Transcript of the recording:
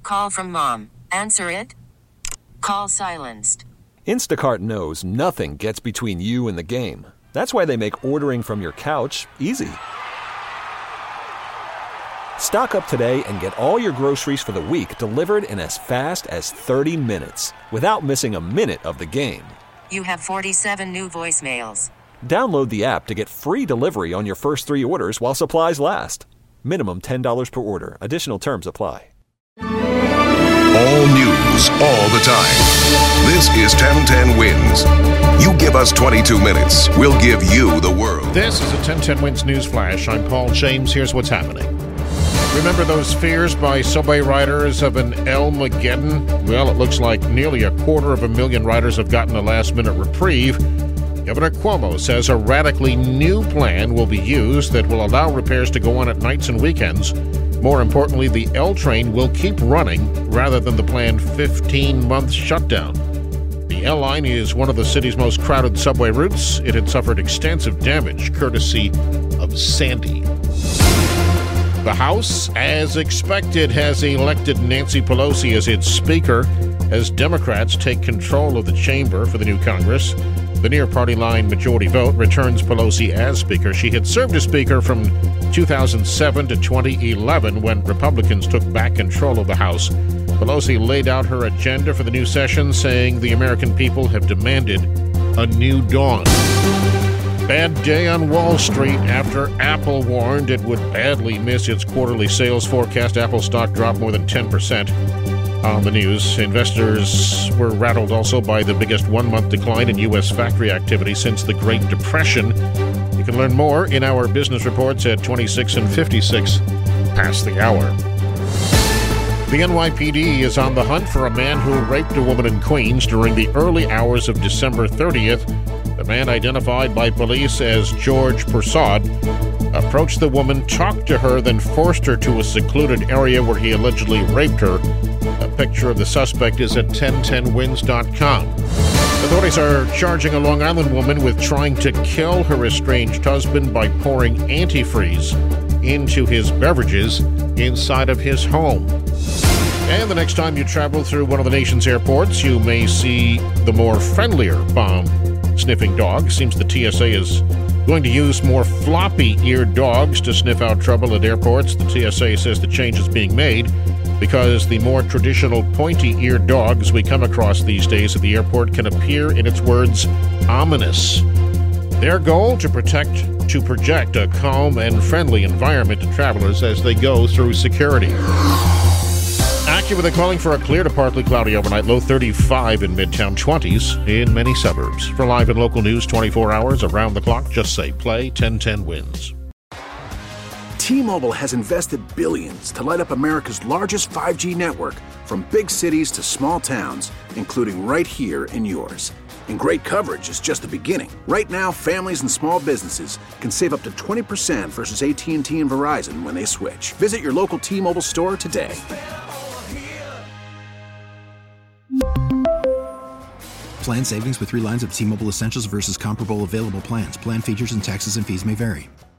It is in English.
call from mom. Answer it. Call silenced. Instacart knows nothing gets between you and the game. That's why they make ordering from your couch easy. Stock up today and get all your groceries for the week delivered in as fast as 30 minutes without missing a minute of the game. You have 47 new voicemails. Download the app to get free delivery on your first 3 orders while supplies last. Minimum $10 per order. Additional terms apply. All news, all the time. This is 1010 Wins. You give us 22 minutes, we'll give you the world. This is a 1010 Wins News Flash. I'm Paul James. Here's what's happening. Remember those fears by subway riders of an El-Mageddon? Well, it looks like nearly 250,000 riders have gotten a last-minute reprieve. Governor Cuomo says a radically new plan will be used that will allow repairs to go on at nights and weekends. More importantly, the L train will keep running rather than the planned 15-month shutdown. The L line is one of the city's most crowded subway routes. It had suffered extensive damage courtesy of Sandy. The House, as expected, has elected Nancy Pelosi as its Speaker as Democrats take control of the chamber for the new Congress. The near-party line majority vote returns Pelosi as Speaker. She had served as Speaker from 2007 to 2011 when Republicans took back control of the House. Pelosi laid out her agenda for the new session, saying the American people have demanded a new dawn. Bad day on Wall Street after Apple warned it would badly miss its quarterly sales forecast. Apple stock dropped more than 10%. On the news, investors were rattled also by the biggest one-month decline in U.S. factory activity since the Great Depression. You can learn more in our business reports at 26 and 56 past the hour. The NYPD is on the hunt for a man who raped a woman in Queens during the early hours of December 30th. The man, identified by police as George Persaud, approached the woman, talked to her, then forced her to a secluded area where he allegedly raped her. A picture of the suspect is at 1010wins.com. Authorities are charging a Long Island woman with trying to kill her estranged husband by pouring antifreeze into his beverages inside of his home. And the next time you travel through one of the nation's airports, you may see the more friendlier bomb-sniffing dog. Seems the TSA is going to use more floppy-eared dogs to sniff out trouble at airports. The TSA says the change is being made because the more traditional pointy-eared dogs we come across these days at the airport can appear, in its words, ominous. Their goal, to project a calm and friendly environment to travelers as they go through security. AccuWeather calling for a clear to partly cloudy overnight, low 35 in Midtown, 20s in many suburbs. For live and local news 24 hours around the clock, just say play 1010 Wins. T-Mobile has invested billions to light up America's largest 5G network, from big cities to small towns, including right here in yours. And great coverage is just the beginning. Right now, families and small businesses can save up to 20% versus AT&T and Verizon when they switch. Visit your local T-Mobile store today. Plan savings with 3 lines of T-Mobile Essentials versus comparable available plans. Plan features and taxes and fees may vary.